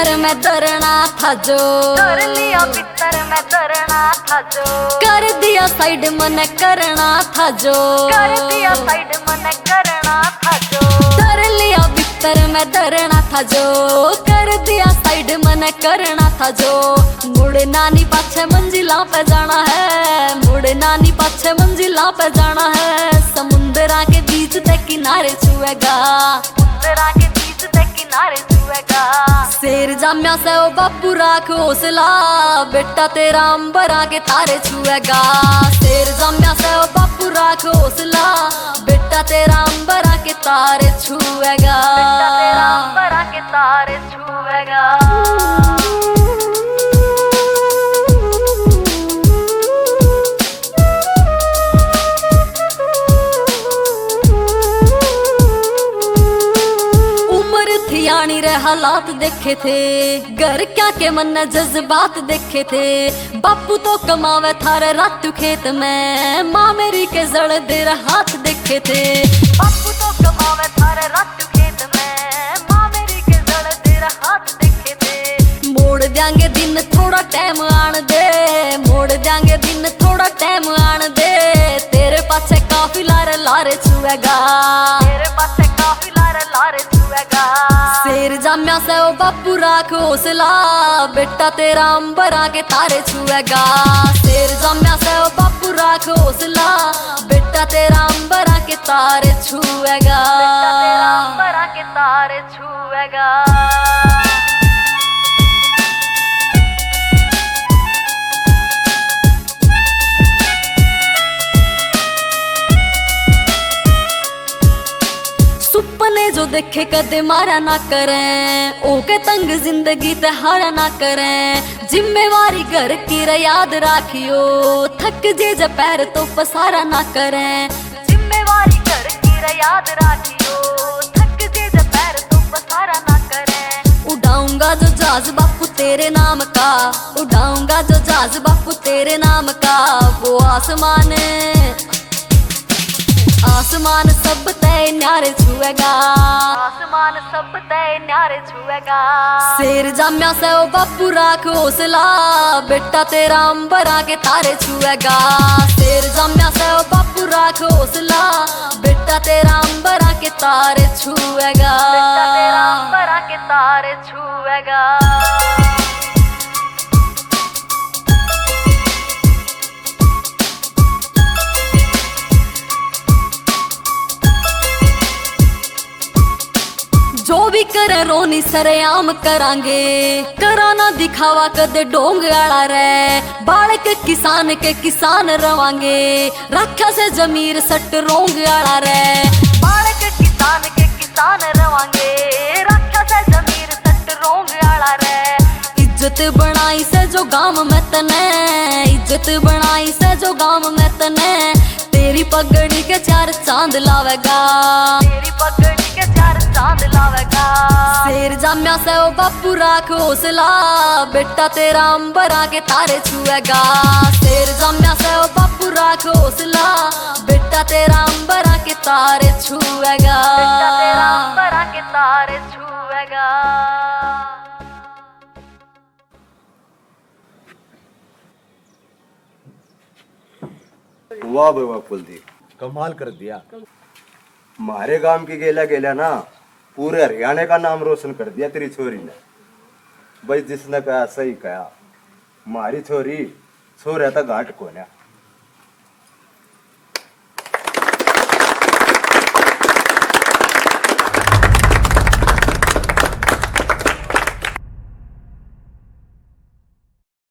बितर में दरना था जो, कर लिया बितर में दरना था जो, कर दिया साइड मन करना था जो, कर दिया साइड मन करना था जो, कर लिया बितर में दरना था जो, कर दिया साइड मन करना था जो। मुड़ नानी पाछे मंजिला पे जाना है, मुड़ नानी पाछे मंजिला पे जाना है। समुंदरा के बीच ते किनारे छुएगा, समुंदरा के बीच ते किनारे छुएगा। शेर जाम्या से ओ बापू राख हौसला, बेटा तेरा अंबरा के तारे छुएगा। शेर जाम्या से ओ बापू राख हौसला, बेटा तेरा अंबरा के तारे छुएगा, बेटा तेरा अंबरा के तारे छुएगा। यानी रे हालात देखे थे, घर क्या के मन जज्बात देखे थे। बापू तो कमावे थारे रातू खेत में, माँ मेरी के जड़ दे हाथ देखे थे। बापू तो कमावे थारे रातू खेत में, माँ मेरी के जड़ दे हाथ देखे थे। मोड़ देंगे दिन थोड़ा टाइम आन दे, मोड़ देंगे दिन थोड़ा टाइम आन दे। तेरे पाछे काफी लारे लारे छुएगा, तेरे पाछे काफी लारे लारे छुएगा। शेर जाम्या से ओ बापू राख हौसला, बेटा तेरा अंबरा के तारे छुएगा। शेर जाम्या से ओ बापू राख हौसला, बेटा तेरा अंबरा के तारे छुएगा, बेटा तेरा अंबरा के तारे छुएगा। सुपने जो देखे कदे मारा ना करें, ओके तंग जिंदगी ते हारा ना करें। जिम्मेवारी घर की याद राखियो, थक जे जब पैर तो पसारा ना करें। जिम्मेवारी घर की याद राखियो, थक जे जब पैर तो पसारा ना करें। उड़ाऊंगा जो जहाज बापू तेरे नाम का, उड़ाऊंगा जो जहाज बापू तेरे नाम का। वो आसमान आसमान सब तय न्यारे छुएगा, आसमान सब तय न्यारे छुएगा। शेर जाम्या से ओ बापू राख हौसला, बेटा तेरा अंबरा के तारे छुएगा। शेर जाम्या से ओ बापू राख हौसला, बेटा तेरा अंबरा के तारे छुएगा, बेटा तेरा अंबरा के तारे छुएगा। जो भी करे रोनी सरेआम करांगे, कराना दिखावा कदे डोंग आड़ा रे। बालक किसान के किसान रवांगे, रखा से जमीर सट रोंग आड़ा रे। बालक किसान के किसान रवांगे, रखा से जमीर सट रोंग आड़ा रे। इज्जत बनाई से जो गांव में तने, इज्जत बनाई से जो गांव में तने। तेरी पगड़ी के चार चांद लावेगा, तेरी पगड़ी के चार चांद लावेगा। शेर जाम्या से ओ बापू राख हौसला, बेटा तेरा अंबरा के तारे छुएगा। शेर जाम्या से ओ बापू राख हौसला, बेटा तेरा अंबरा के तारे छुएगा, बेटा तेरा अंबरा के तारे छुएगा। वाह भाई वाह कुलदीप, कमाल कर दिया। हमारे गांव की गेला गेला ना, पूरे हरियाणा का नाम रोशन कर दिया तेरी छोरी ने। भाई जिसने कहा सही कहा, हमारी छोरी सो रहता घाट कोन्या।